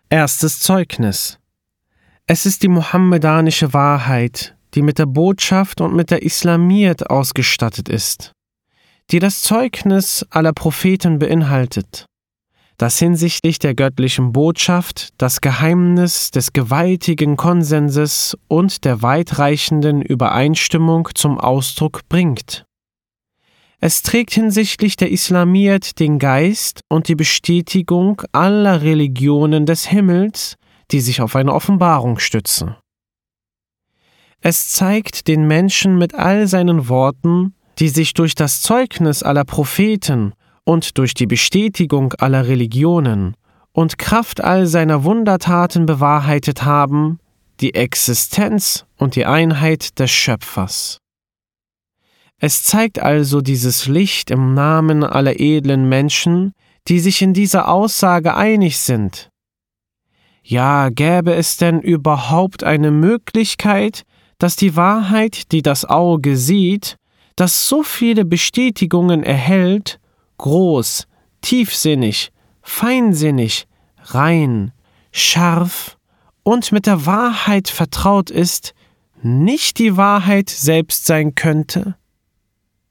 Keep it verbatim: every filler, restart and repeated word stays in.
Erstes Zeugnis. Es ist die mohammedanische Wahrheit, die mit der Botschaft und mit der Islamiyat ausgestattet ist, die das Zeugnis aller Propheten beinhaltet, das hinsichtlich der göttlichen Botschaft das Geheimnis des gewaltigen Konsenses und der weitreichenden Übereinstimmung zum Ausdruck bringt. Es trägt hinsichtlich der Islamiyat den Geist und die Bestätigung aller Religionen des Himmels, die sich auf eine Offenbarung stützen. Es zeigt den Menschen mit all seinen Worten, die sich durch das Zeugnis aller Propheten und durch die Bestätigung aller Religionen und Kraft all seiner Wundertaten bewahrheitet haben, die Existenz und die Einheit des Schöpfers. Es zeigt also dieses Licht im Namen aller edlen Menschen, die sich in dieser Aussage einig sind. Ja, gäbe es denn überhaupt eine Möglichkeit, dass die Wahrheit, die das Auge sieht, das so viele Bestätigungen erhält, groß, tiefsinnig, feinsinnig, rein, scharf und mit der Wahrheit vertraut ist, nicht die Wahrheit selbst sein könnte?